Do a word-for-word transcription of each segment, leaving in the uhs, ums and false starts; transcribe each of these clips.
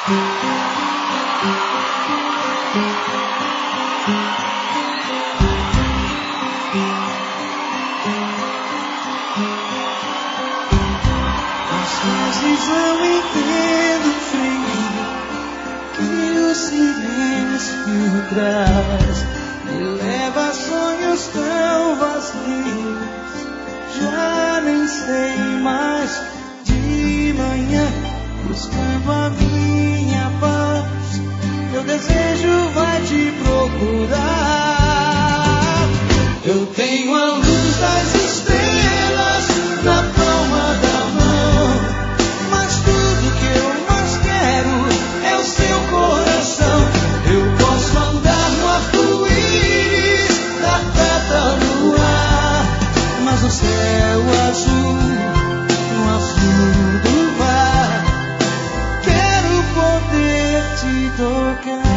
Às vezes eu entendo o frio que o silêncio traz, me leva a sonhos tão vazios, já nem sei mais. De manhã, buscando a minha paz, meu desejo vai te procurar. Eu tenho a luz das estrelas na palma da mão, mas tudo que eu mais quero é o seu coração. Eu posso andar no arco-íris da prata no ar, mas o céu azul, no azul do mar, quero poder te tocar.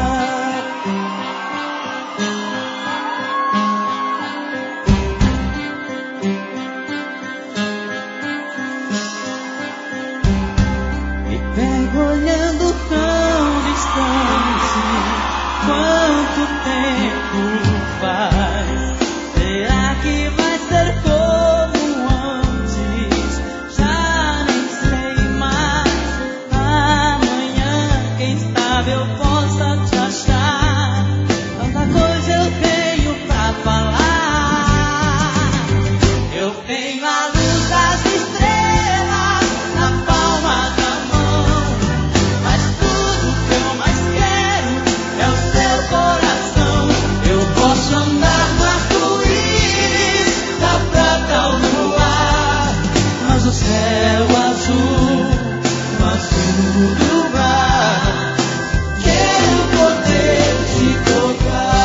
Me pego olhando tão distante, quanto tempo faz? Será que vai ser como antes? Já nem sei mais. Amanhã, quem sabe eu possa te achar. Tanta coisa eu tenho pra falar. Eu tenho a luz das estrelas na palma da mão, mas tudo que eu mais quero é o seu coração. Eu posso andar no arco-íris da prata ao luar, mas o céu azul, no azul do mar, quero poder te tocar.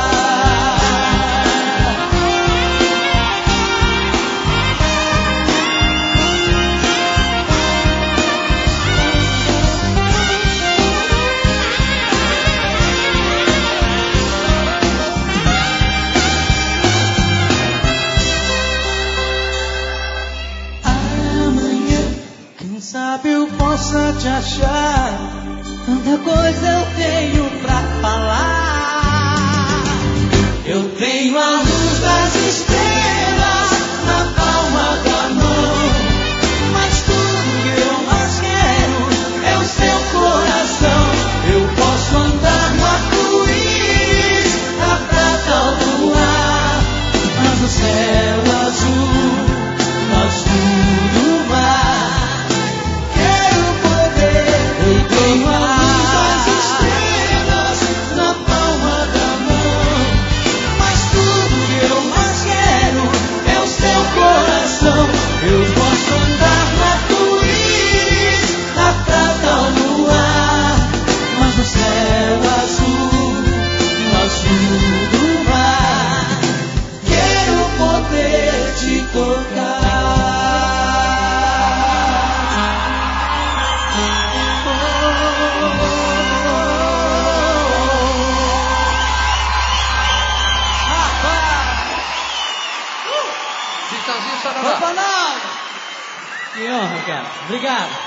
Amanhã, quem sabe eu possa te achar. Tanta coisa eu tenho pra falar. Eu tenho a luz das estrelas na palma da mão, mas tudo que eu mais quero é o seu coração. Eu posso andar no arco-íris da prata ao luar, mas o céu azul, no azul do mar, quero poder te tenho a luz das estrelas na palma da mão, mas tudo que eu mais quero é o seu coração. Eu posso andar no arco-íris da prata ao luar, mas o céu azul, no azul do mar, quero poder te tocar. Vitãozinho Chororó. Roupa nova! Que honra, cara. Obrigado.